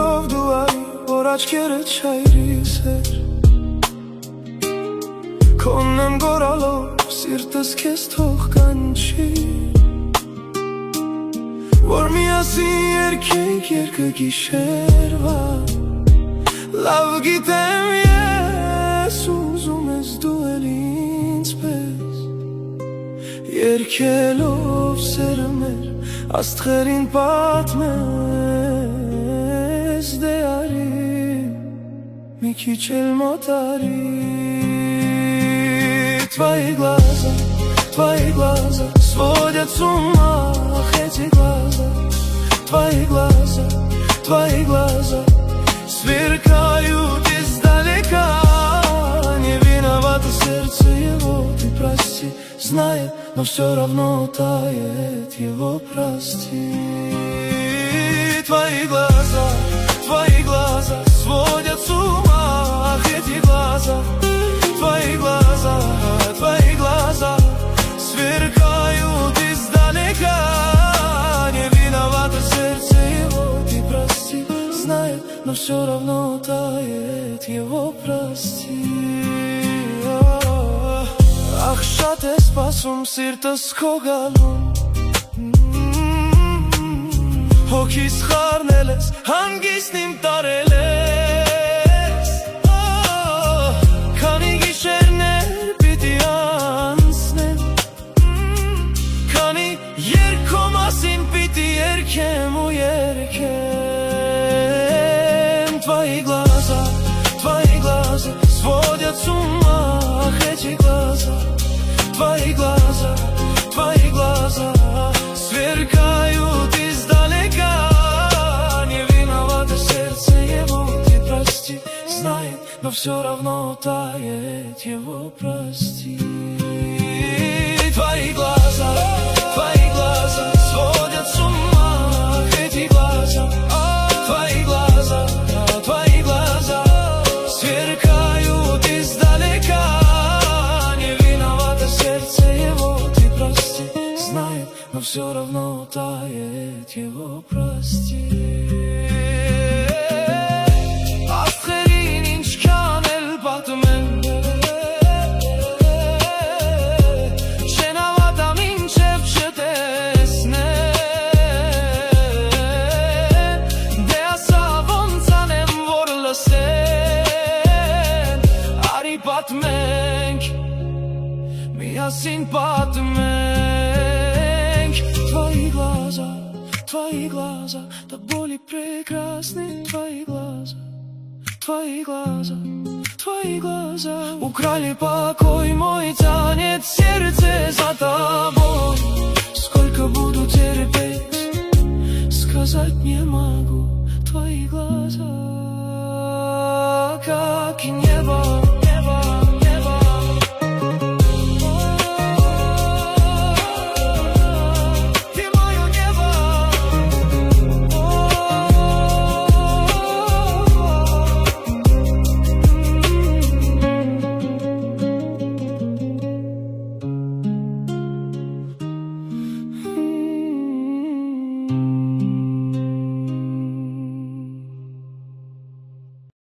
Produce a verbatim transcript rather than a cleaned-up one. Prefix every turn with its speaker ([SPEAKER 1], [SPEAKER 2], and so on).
[SPEAKER 1] Կրովդուայի, որ աչքերդ չայրիսեր Քոնն գորալով սիրտս քեզ թող կանչի Որ միասին երգենք երգը գիշերվա Լավ գիտեմ ես ուզում ես դու էլ ինձ պես Երգելով սերը մեր աստղերին պատմես Դե արի մի քիչ էլ մոտ արի Твои глаза, твои глаза сводят с ума эти глаза Твои глаза, твои глаза сверкают издалека Не виновато сердце его, ты прости Знает, но все равно тает его прости Твои глаза, твои глаза сводят с ума эти глаза Твои глаза, твои глаза сверкают издалека Не виновато сердце его, ты прости Знает, но все равно тает его прости Ах, շատ է սպասում սիրտս քո գալուն Հոգիս խառնել ես, հանգիստ իմ տարել ես Քանի գիշերներ պիտի անցնեմ Քանի երգքո մասին պիտի երգեմ ու երգեմ Твои глаза, твои глаза сводят с ума эти глаза Твои глаза, твои глаза сверкают издалека Не виновато сердце его, ты прости Знает, но все равно тает его прости Твои глаза, твои глаза сводят с ума эти глаза Твои глаза, твои глаза сверкают издалека Не виновато сердце его, ты прости Знает, но все равно тает его прости Աստղերին ինչքան էլ պատմեմ Չեն հավատա մինչև չտեսնեն Դե ասա ոնց անեմ որ լսեն Արի պատմենք Միասին պատմենք Твои глаза, твои глаза До боли прекрасны твои глаза Твои глаза, твои глаза Украли покой мой, тянет сердце за тобой Сколько буду терпеть, сказать не могу Твои глаза, как небо